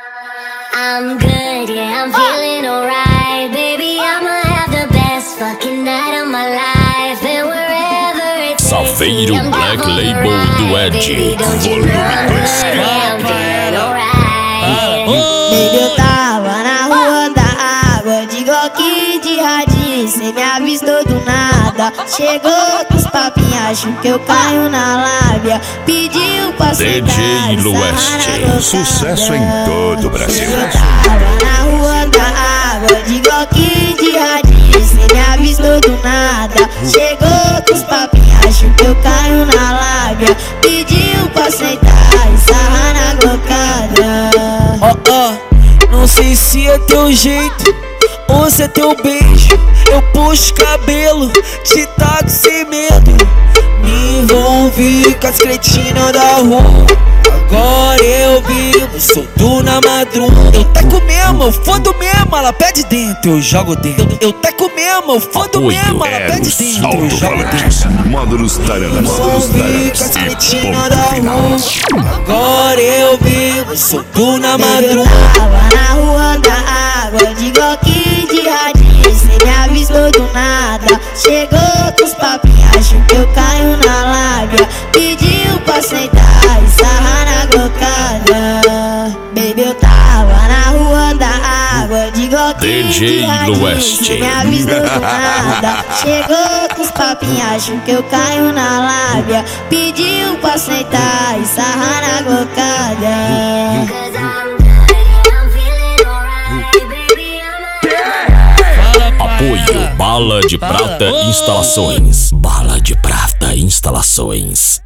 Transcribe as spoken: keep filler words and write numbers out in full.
I'm good, yeah, I'm feeling alright. Baby, I'ma have the best fucking night of my life. And wherever it takes Safeiro me, I'm Black down for the Label ride. do Ed, Baby, don't you volume know dois. that I'm feeling alright. Baby, eu tava na rua da água, de Glock de radinho, cê me avistou do nada. Chegou com os papinhos, acho que eu caio na lábia. Pediu pra D sentar J e Lueste, sarrar na sucesso gocada. em todo o Brasil. Eu tava na rua da água, de Glock de radinho, cê me avistou do nada. Chegou com os papinhos, acho que eu caio na lábia. Pediu pra sentar e sarrar na gocada. Ó, ó, não sei se é teu jeito ou se é teu beijo. Eu puxo cabelo, te taco sem medo. Me envolvi com as cretinas da rua. Agora eu vivo solto na madruga. Eu taco mesmo, eu fodo mesmo, ela pede dentro, eu jogo dentro. Eu taco mesmo, eu fodo Apoio mesmo, ela é pede o dentro, eu jogo Alto-Falantes. dentro. Módulos Taranas, módulos Envolvi com as Taranas e cretinas ponto da final. rua. Agora eu vivo solto na Eu madruga. tava na rua da água, de Glock de radinho, cê me avistou do nada. Chegou com os papinhos, acho que eu caio na lábia. Pediu pra sentar e sarrar na gocada. Baby, eu tava na rua da água, de Glock D J de radinho, Lueste. cê me avistou do nada. Chegou com os papinhos, acho que eu caio na lábia. Pediu pra sentar e sarrar na gocada. Cause I'm good, yeah, I'm feeling alright. Baby, I'ma Apoio Bala de Prata Instalações. Bala de Prata Instalações.